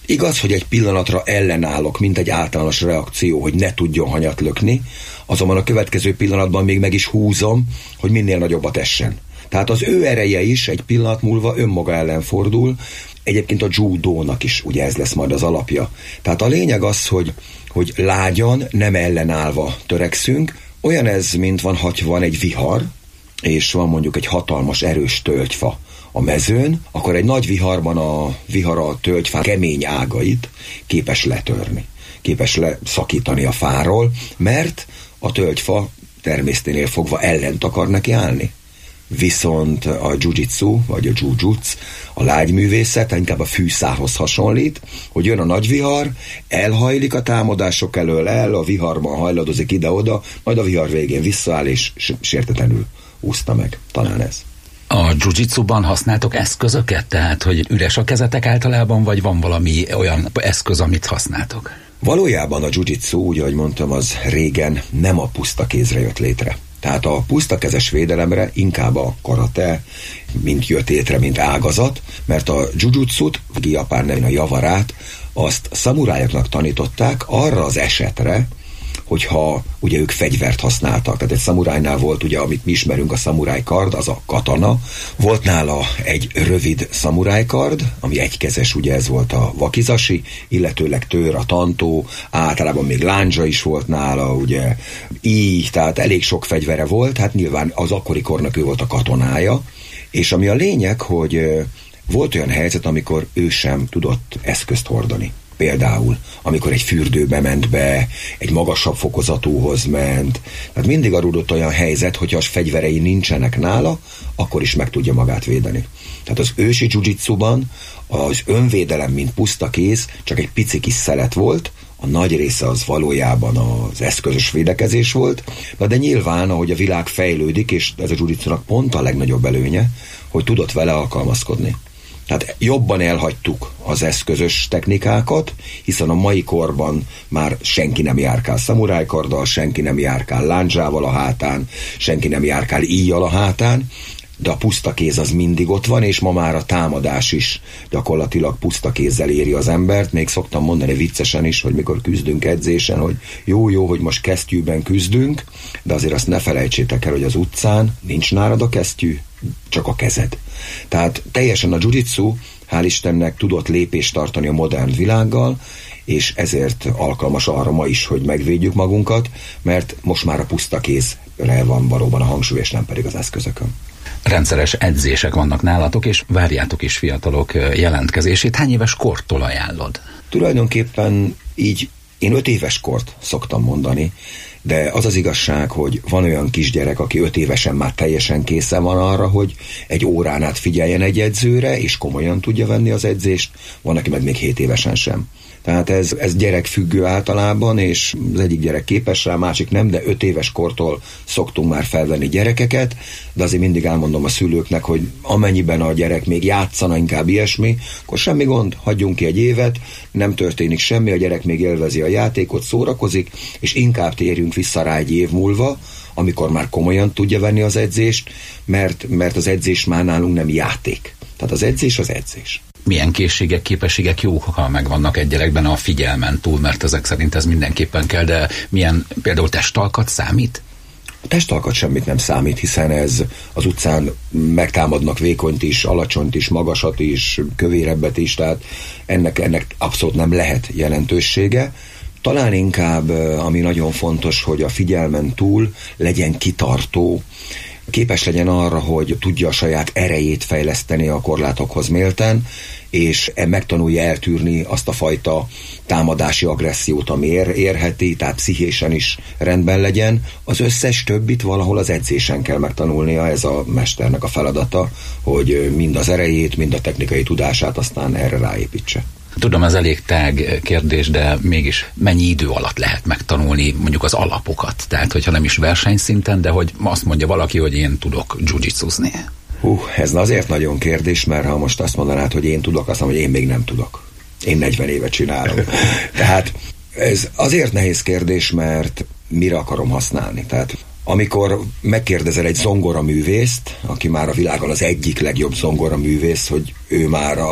Igaz, hogy egy pillanatra ellenállok, mint egy általános reakció, hogy ne tudjon hanyat lökni, azonban a következő pillanatban még meg is húzom, hogy minél nagyobbat essen. Tehát az ő ereje is egy pillanat múlva önmaga ellen fordul. Egyébként a judónak is ugye ez lesz majd az alapja. Tehát a lényeg az, hogy, hogy lágyan, nem ellenállva törekszünk. Olyan ez, mint van, ha van egy vihar, és van mondjuk egy hatalmas, erős tölgyfa a mezőn, akkor egy nagy viharban a vihar a tölgyfá kemény ágait képes letörni, képes leszakítani a fáról, mert a tölgyfa természeténél fogva ellent akar neki állni. Viszont a jiu-jitsu, vagy a jujutsu, a lágyművészet inkább a fűszálhoz hasonlít, hogy jön a nagy vihar, elhajlik a támadások elől el, a viharban hajladozik ide-oda, majd a vihar végén visszaáll és sértetlenül úszta meg. Talán ez.
A jiu-jitsuban használtok eszközöket? Tehát, hogy üres a kezetek általában, vagy van valami olyan eszköz, amit használtok?
Valójában a jiu-jitsu, úgy ahogy mondtam, az régen nem a puszta kézre jött létre. Tehát a pusztakezes védelemre inkább a karate, mint jött létre, mint ágazat, mert a jujutsut, vagy japán nevén a javarát, azt szamurájoknak tanították arra az esetre, hogyha ugye ők fegyvert használtak. Tehát egy szamurájnál volt ugye, amit mi ismerünk, a szamurájkard, az a katana. Volt nála egy rövid szamurájkard, ami egykezes, ugye ez volt a wakizashi, illetőleg tőr, a tantó, általában még lándzsa is volt nála, ugye így, tehát elég sok fegyvere volt, hát nyilván az akkori kornak ő volt a katonája, és ami a lényeg, hogy volt olyan helyzet, amikor ő sem tudott eszközt hordani. Például, amikor egy fürdőbe ment be, egy magasabb fokozatúhoz ment. Tehát mindig adódott olyan helyzet, hogyha a fegyverei nincsenek nála, akkor is meg tudja magát védeni. Tehát az ősi jiu-jitsuban az önvédelem, mint puszta kéz, csak egy pici kis szelet volt, a nagy része az valójában az eszközös védekezés volt, na de nyilván, ahogy a világ fejlődik, és ez a jiu-jitsunak pont a legnagyobb előnye, hogy tudott vele alkalmazkodni. Tehát jobban elhagytuk az eszközös technikákat, hiszen a mai korban már senki nem járkál szamurájkarddal, senki nem járkál lándzsával a hátán, senki nem járkál íjjal a hátán, de a puszta kéz az mindig ott van, és ma már a támadás is gyakorlatilag puszta kézzel éri az embert. Még szoktam mondani viccesen is, hogy mikor küzdünk edzésen, hogy jó-jó, hogy most kesztyűben küzdünk, de azért azt ne felejtsétek el, hogy az utcán nincs nálad a kesztyű, csak a kezed. Tehát teljesen a jiu-jitsu, hál' Istennek tudott lépést tartani a modern világgal, és ezért alkalmas arra ma is, hogy megvédjük magunkat, mert most már a puszta kézre van valóban a hangsúly, és nem pedig az eszközökön.
Rendszeres edzések vannak nálatok, és várjátok is fiatalok jelentkezését. Hány éves kortól ajánlod?
Tulajdonképpen így én öt éves kort szoktam mondani, de az az igazság, hogy van olyan kisgyerek, aki öt évesen már teljesen készen van arra, hogy egy órán át figyeljen egy edzőre, és komolyan tudja venni az edzést, van, aki meg még hét évesen sem. Tehát ez, ez gyerekfüggő általában, és az egyik gyerek képes rá, másik nem, de öt éves kortól szoktunk már felvenni gyerekeket, de azért mindig elmondom a szülőknek, hogy amennyiben a gyerek még játszana, inkább ilyesmi, akkor semmi gond, hagyjunk ki egy évet, nem történik semmi, a gyerek még élvezi a játékot, szórakozik, és inkább térjünk vissza rá egy év múlva, amikor már komolyan tudja venni az edzést, mert, mert az edzés már nálunk nem játék. Tehát az edzés az edzés.
Milyen készségek, képességek jók, ha megvannak egy gyerekben a figyelmen túl, mert ezek szerint ez mindenképpen kell, de milyen például testalkat számít?
A testalkat semmit nem számít, hiszen ez az utcán megtámadnak vékonyt is, alacsonyt is, magasat is, kövérebbet is, tehát ennek, ennek abszolút nem lehet jelentősége. Talán inkább, ami nagyon fontos, hogy a figyelmen túl legyen kitartó, képes legyen arra, hogy tudja a saját erejét fejleszteni a korlátokhoz méltán, és megtanulja eltűrni azt a fajta támadási agressziót, ami ér, érheti, tehát pszichésen is rendben legyen. Az összes többit valahol az edzésen kell megtanulnia, ez a mesternek a feladata, hogy mind az erejét, mind a technikai tudását aztán erre ráépítse.
Tudom, ez elég tág kérdés, de mégis mennyi idő alatt lehet megtanulni mondjuk az alapokat? Tehát, hogyha nem is versenyszinten, de hogy azt mondja valaki, hogy én tudok jiu-jitsuzni.
Hú, ez azért nagyon kérdés, mert ha most azt mondanád, hogy én tudok, azt mondom, hogy én még nem tudok. Én negyven évet csinálom. Tehát ez azért nehéz kérdés, mert mire akarom használni. Tehát amikor megkérdezel egy zongoraművészt, aki már a világon az egyik legjobb zongoraművész, hogy ő már a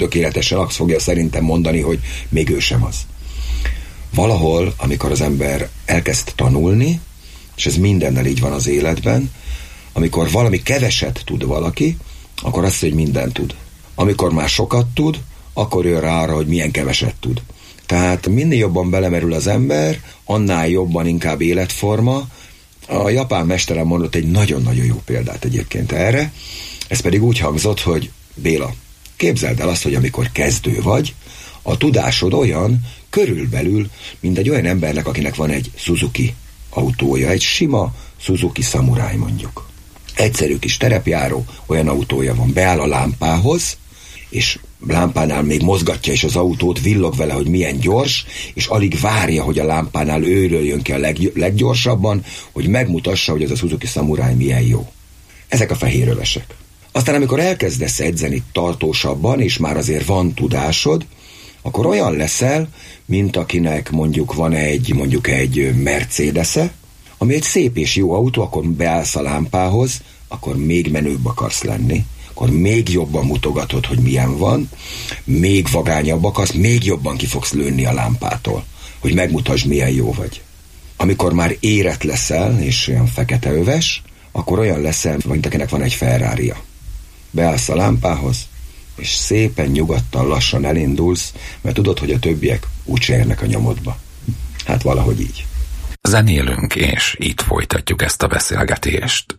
tökéletesen azt fogja szerintem mondani, hogy még ő sem az. Valahol, amikor az ember elkezd tanulni, és ez mindennel így van az életben, amikor valami keveset tud valaki, akkor azt, hogy mindent tud. Amikor már sokat tud, akkor jön rá arra, hogy milyen keveset tud. Tehát minél jobban belemerül az ember, annál jobban inkább életforma. A japán mesterem mondott egy nagyon-nagyon jó példát egyébként erre, ez pedig úgy hangzott, hogy Béla, képzeld el azt, hogy amikor kezdő vagy, a tudásod olyan körülbelül, mint egy olyan embernek, akinek van egy Suzuki autója, egy sima Suzuki Samurai mondjuk. Egyszerű kis terepjáró, olyan autója van, beáll a lámpához, és lámpánál még mozgatja is az autót, villog vele, hogy milyen gyors, és alig várja, hogy a lámpánál őről jön ki a leg, leggyorsabban, hogy megmutassa, hogy ez a Suzuki Samurai milyen jó. Ezek a fehérövesek. Aztán amikor elkezdesz edzeni tartósabban, és már azért van tudásod, akkor olyan leszel, mint akinek mondjuk van egy, mondjuk egy Mercedes-e, ami egy szép és jó autó, akkor beállsz a lámpához, akkor még menőbb akarsz lenni, akkor még jobban mutogatod, hogy milyen van, még vagányabb akarsz, még jobban ki fogsz lőni a lámpától, hogy megmutasd, milyen jó vagy. Amikor már érett leszel, és olyan fekete öves, akkor olyan leszel, mint akinek van egy Ferrari-ja. Beállsz a lámpához, és szépen, nyugodtan, lassan elindulsz, mert tudod, hogy a többiek úgyse érnek a nyomodba. Hát valahogy így.
Zenélünk, és itt folytatjuk ezt a beszélgetést.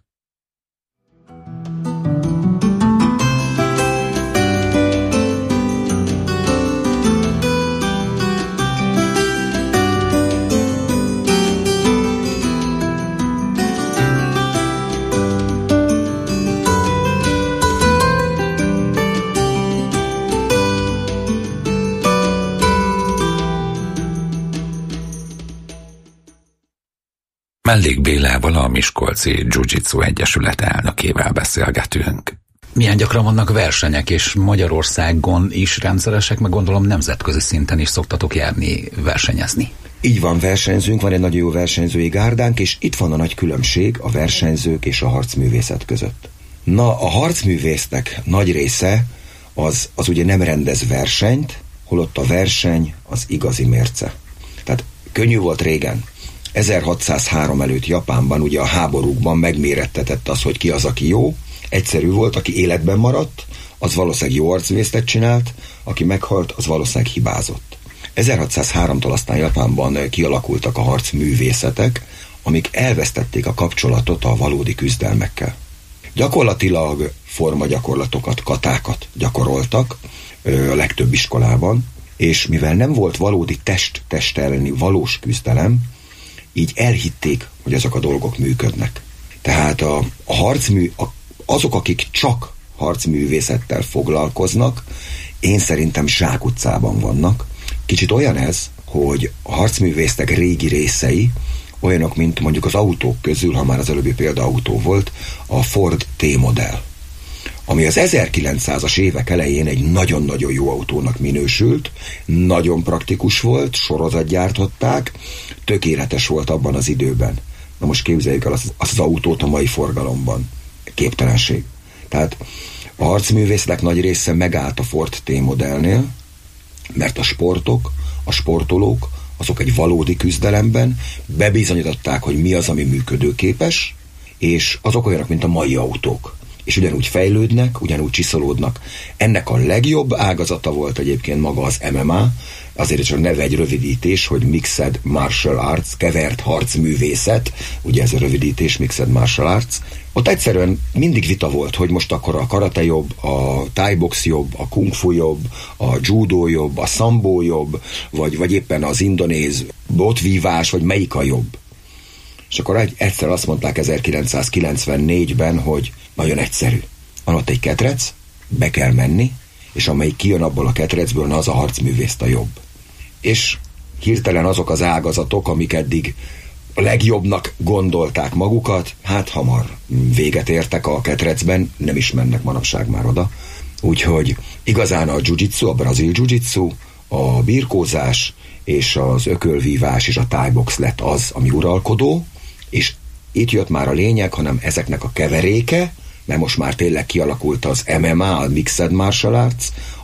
Mellék Bélával, a Miskolci Jiu-Jitsu Egyesület elnökével beszélgetünk. Milyen gyakran vannak versenyek, és Magyarországon is rendszeresek, meg gondolom nemzetközi szinten is szoktatok járni, versenyezni.
Így van, versenyzünk, van egy nagyon jó versenyzői gárdánk, és itt van a nagy különbség a versenyzők és a harcművészet között. Na, a harcművésznek nagy része az, az ugye nem rendez versenyt, holott a verseny az igazi mérce. Tehát könnyű volt régen. ezerhatszázhárom előtt Japánban ugye a háborúkban megmérettetett az, hogy ki az, aki jó. Egyszerű volt, aki életben maradt, az valószínűleg jó arcművészetet csinált, aki meghalt, az valószínűleg hibázott. ezerhatszázháromtól aztán Japánban kialakultak a harcművészetek, amik elvesztették a kapcsolatot a valódi küzdelmekkel. Gyakorlatilag formagyakorlatokat, katákat gyakoroltak a legtöbb iskolában, és mivel nem volt valódi test-test elleni valós küzdelem, így elhitték, hogy ezek a dolgok működnek. Tehát a, a harcmű, a, azok, akik csak harcművészettel foglalkoznak, én szerintem zsákutcában vannak. Kicsit olyan ez, hogy a harcművészek régi részei, olyanok, mint mondjuk az autók közül, ha már az előbbi példa autó volt, a Ford T-modell, ami az ezerkilencszázas évek elején egy nagyon-nagyon jó autónak minősült, nagyon praktikus volt, sorozat gyártották, tökéletes volt abban az időben. Na most képzeljük el azt, azt az autót a mai forgalomban. Képtelenség. Tehát a harcművészek nagy része megállt a Ford T-modellnél, mert a sportok, a sportolók, azok egy valódi küzdelemben bebizonyították, hogy mi az, ami működőképes, és azok olyanok, mint a mai autók. És ugyanúgy fejlődnek, ugyanúgy csiszolódnak. Ennek a legjobb ágazata volt egyébként maga az em em á, azért csak neve egy rövidítés, hogy Mixed Martial Arts, kevert harcművészet, ugye ez a rövidítés, Mixed Martial Arts. Ott egyszerűen mindig vita volt, hogy most akkor a karate jobb, a thai box jobb, a kung fu jobb, a judo jobb, a sambo jobb, vagy, vagy éppen az indonéz botvívás, vagy melyik a jobb. És akkor egy, egyszer azt mondták ezerkilencszázkilencvennégyben, hogy nagyon egyszerű. Van ott egy ketrec, be kell menni, és amelyik kijön abból a ketrecből, na az a harcművészt a jobb. És hirtelen azok az ágazatok, amik eddig a legjobbnak gondolták magukat, hát hamar véget értek a ketrecben, nem is mennek manapság már oda. Úgyhogy igazán a jiu-jitsu, a brazil jiu-jitsu, a birkózás és az ökölvívás és a thai box lett az, ami uralkodó, és itt jött már a lényeg, hanem ezeknek a keveréke, mert most már tényleg kialakult az em em á, a Mixed Martial Arts,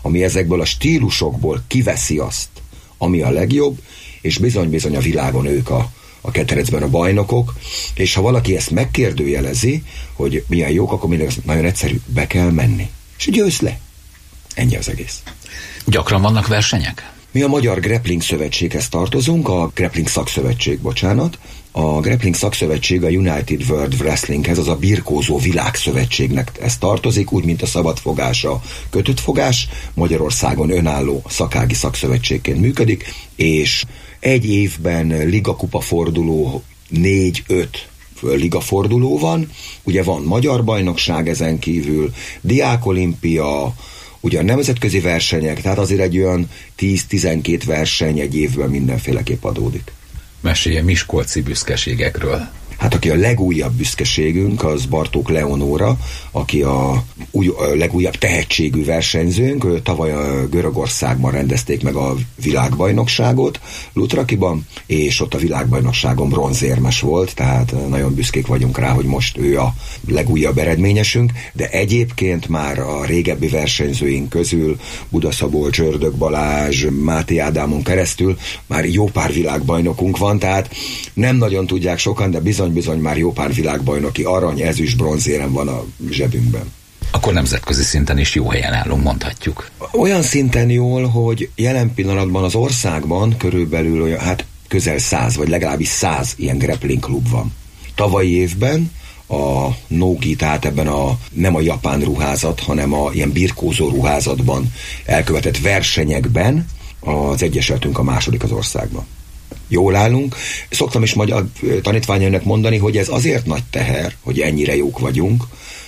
ami ezekből a stílusokból kiveszi azt, ami a legjobb, és bizony-bizony a világon ők a, a ketrecben a bajnokok, és ha valaki ezt megkérdőjelezi, hogy milyen jók, akkor mindig nagyon egyszerű, be kell menni. És győz le. Ennyi az egész.
Gyakran vannak versenyek?
Mi a Magyar Grappling Szövetséghez tartozunk, a Grappling Szakszövetség, bocsánat. A Grappling Szakszövetség a United World Wrestlinghez, az a birkózó világszövetségnek ez tartozik, úgy, mint a szabadfogás, a kötött fogás. Magyarországon önálló szakági szakszövetségként működik, és egy évben ligakupa forduló, négy-öt ligaforduló van. Ugye van magyar bajnokság ezen kívül, diákolimpia, ugye a nemzetközi versenyek, tehát azért egy olyan tíz-tizenkét verseny egy évben mindenféleképp adódik.
Mesélje miskolci büszkeségekről.
Hát aki a legújabb büszkeségünk, az Bartók Leonóra, aki a, új, a legújabb tehetségű versenyzőnk. Ő tavaly a Görögországban rendezték meg a világbajnokságot, Lutrakiban, és ott a világbajnokságon bronzérmes volt, tehát nagyon büszkék vagyunk rá, hogy most ő a legújabb eredményesünk, de egyébként már a régebbi versenyzőink közül Budaszabó, Csördök Balázs, Máté Ádámon keresztül már jó pár világbajnokunk van, tehát nem nagyon tudják sokan, de bizony bizony már jó pár világbajnoki arany, ezüst, bronzérem van a zsebünkben.
Akkor nemzetközi szinten is jó helyen állunk, mondhatjuk.
Olyan szinten jól, hogy jelen pillanatban az országban körülbelül olyan, hát közel száz, vagy legalábbis száz ilyen grappling klub van. Tavalyi évben a Nogi, tehát ebben a nem a japán ruházat, hanem a ilyen birkózó ruházatban elkövetett versenyekben az Egyesületünk a második az országban. Jól állunk. Szoktam is magyar tanítványainak mondani, hogy ez azért nagy teher, hogy ennyire jók vagyunk,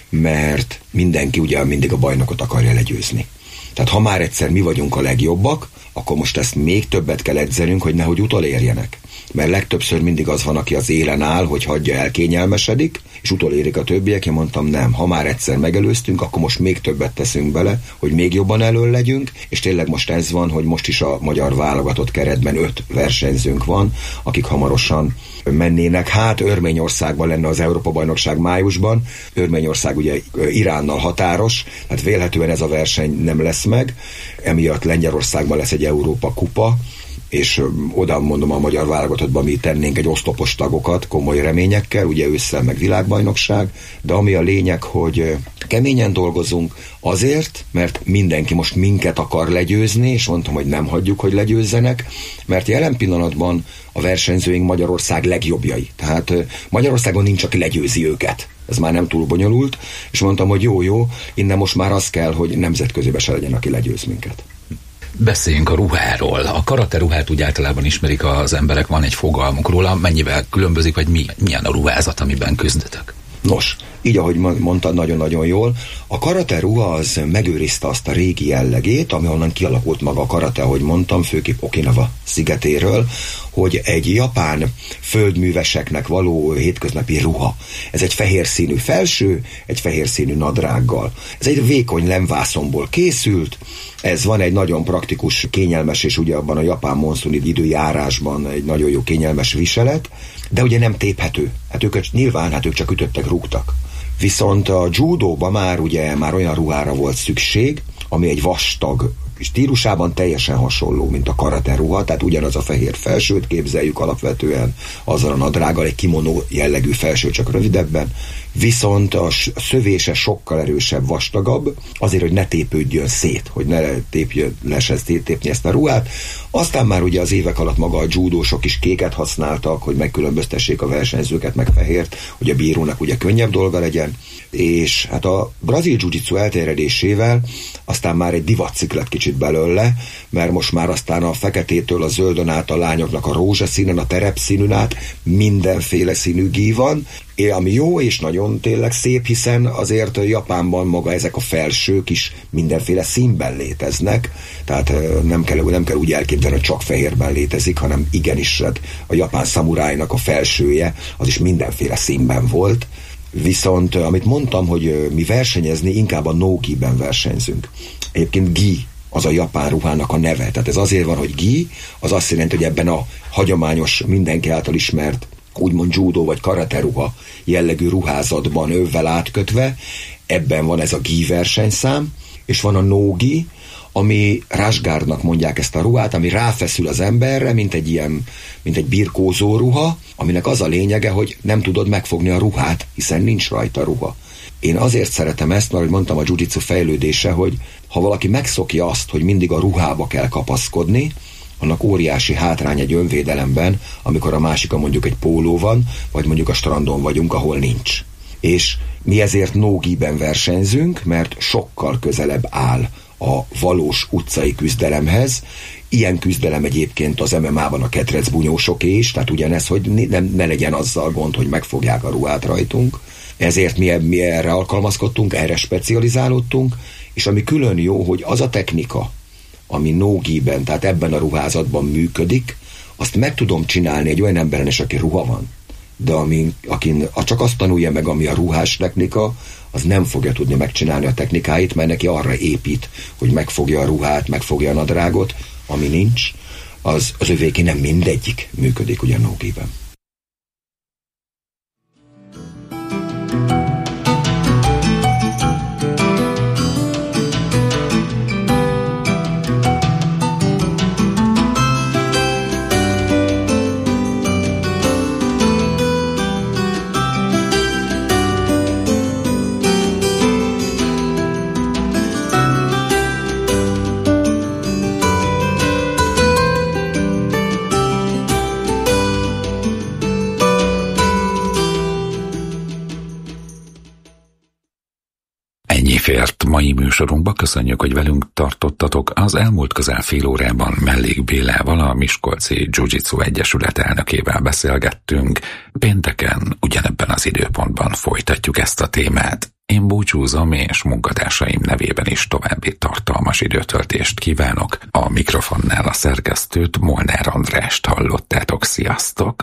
mert mindenki ugye mindig a bajnokot akarja legyőzni. Tehát ha már egyszer mi vagyunk a legjobbak, akkor most ezt még többet kell edzenünk, hogy nehogy utolérjenek. Mert legtöbbször mindig az van, aki az élen áll, hogy hagyja el, kényelmesedik, és utolérik a többiek. Én mondtam, nem, ha már egyszer megelőztünk, akkor most még többet teszünk bele, hogy még jobban elől legyünk, és tényleg most ez van, hogy most is a magyar válogatott keretben öt versenyzőnk van, akik hamarosan mennének. Hát Örményországban lenne az Európa-bajnokság májusban, Örményország ugye Iránnal határos, hát vélhetően ez a verseny nem lesz meg, emiatt Lengyelországban lesz egy Európa kupa, és oda mondom a magyar válogatottban mi tennénk egy oszlopos tagokat komoly reményekkel, ugye ősszel meg világbajnokság, de ami a lényeg, hogy keményen dolgozunk azért, mert mindenki most minket akar legyőzni, és mondtam, hogy nem hagyjuk, hogy legyőzzenek, mert jelen pillanatban a versenyzőink Magyarország legjobbjai. Tehát Magyarországon nincs, aki legyőzi őket. Ez már nem túl bonyolult, és mondtam, hogy jó, jó, innen most már az kell, hogy nemzetközibe se legyen, aki legyőz minket.
Beszéljünk a ruháról. A karate ruhát úgy általában ismerik az emberek, van egy fogalmuk róla, mennyivel különbözik, vagy mi, milyen a ruházat, amiben küzdetek?
Nos, így ahogy mondtad nagyon-nagyon jól, a karate ruha az megőrizte azt a régi jellegét, ami onnan kialakult maga a karate, ahogy mondtam, főképp Okinawa szigetéről, hogy egy japán földműveseknek való hétköznapi ruha. Ez egy fehér színű felső, egy fehér színű nadrággal. Ez egy vékony lemvászonból készült, ez van egy nagyon praktikus, kényelmes, és ugye abban a japán monszuni időjárásban egy nagyon jó kényelmes viselet, de ugye nem téphető. Hát ők nyilván, hát ők csak ütöttek, rúgtak. Viszont a judóban már ugye már olyan ruhára volt szükség, ami egy vastag stílusában teljesen hasonló, mint a karate ruha, tehát ugyanaz a fehér felsőt képzeljük alapvetően, azzal a nadrággal, egy kimono jellegű felső, csak rövidebben, viszont a szövése sokkal erősebb, vastagabb, azért, hogy ne tépődjön szét, hogy ne tépjön, lehessen tépni ezt a ruhát. Aztán már ugye az évek alatt maga a judósok is kéket használtak, hogy megkülönböztessék a versenyzőket, meg fehért, hogy a bírónak ugye könnyebb dolga legyen, és hát a brazil jiu-jitsu elterjedésével aztán már egy divatcikk lett kicsit belőle, mert most már aztán a feketétől a zöldön át a lányoknak a rózsaszínen, a terepszínűn át mindenféle színű gí van, ami jó és nagyon tényleg szép, hiszen azért Japánban maga ezek a felsők is mindenféle színben léteznek, tehát nem kell, nem kell úgy elképzelni, hogy csak fehérben létezik, hanem igenis a japán szamurájnak a felsője az is mindenféle színben volt. Viszont amit mondtam, hogy mi versenyezni, inkább a no-gi-ben versenyzünk. Egyébként gi az a japán ruhának a neve. Tehát ez azért van, hogy gi, az azt jelenti, hogy ebben a hagyományos, mindenki által ismert úgymond judo vagy karate ruha jellegű ruházatban övvel átkötve, ebben van ez a gi versenyszám, és van a no-gi, ami rásgárdnak mondják ezt a ruhát, ami ráfeszül az emberre, mint egy ilyen, mint egy birkózó ruha, aminek az a lényege, hogy nem tudod megfogni a ruhát, hiszen nincs rajta ruha. Én azért szeretem ezt, mert ahogy mondtam, a jiu-jitsu fejlődése, hogy ha valaki megszokja azt, hogy mindig a ruhába kell kapaszkodni, annak óriási hátrány egy önvédelemben, amikor a másik mondjuk egy póló van, vagy mondjuk a strandon vagyunk, ahol nincs. És mi ezért no-giben versenyzünk, mert sokkal közelebb áll a valós utcai küzdelemhez. Ilyen küzdelem egyébként az em em á-ban a ketrecbunyósoké is, tehát ugyanez, hogy ne, ne legyen azzal gond, hogy megfogják a ruhát rajtunk. Ezért mi, mi erre alkalmazkodtunk, erre specializálódtunk, és ami külön jó, hogy az a technika, ami no-giben, tehát ebben a ruházatban működik, azt meg tudom csinálni egy olyan emberen is, aki ruha van. De amin, akin csak azt tanulja meg, ami a ruhás technika, az nem fogja tudni megcsinálni a technikáit, mert neki arra épít, hogy megfogja a ruhát, megfogja a nadrágot, ami nincs, az, az övéki nem mindegyik működik ugyan no-giben.
Fért mai műsorunkba, köszönjük, hogy velünk tartottatok. Az elmúlt közel fél órában Mellék Bélával, a Miskolci Jiu-Jitsu Egyesület elnökével beszélgettünk. Pénteken ugyanebben az időpontban folytatjuk ezt a témát. Én búcsúzom, és munkatársaim nevében is további tartalmas időtöltést kívánok. A mikrofonnál a szerkesztőt, Molnár Andrást hallottátok. Sziasztok!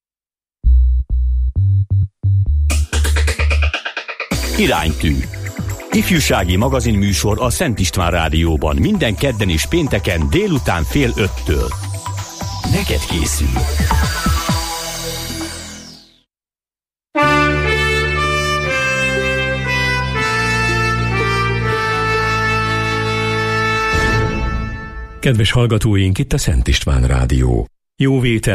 Iránytű. Ifjúsági magazinműsor a Szent István Rádióban minden kedden és pénteken délután fél öttől. Neked készül.
Kedves hallgatóink, itt a Szent István Rádió. Jó vétel!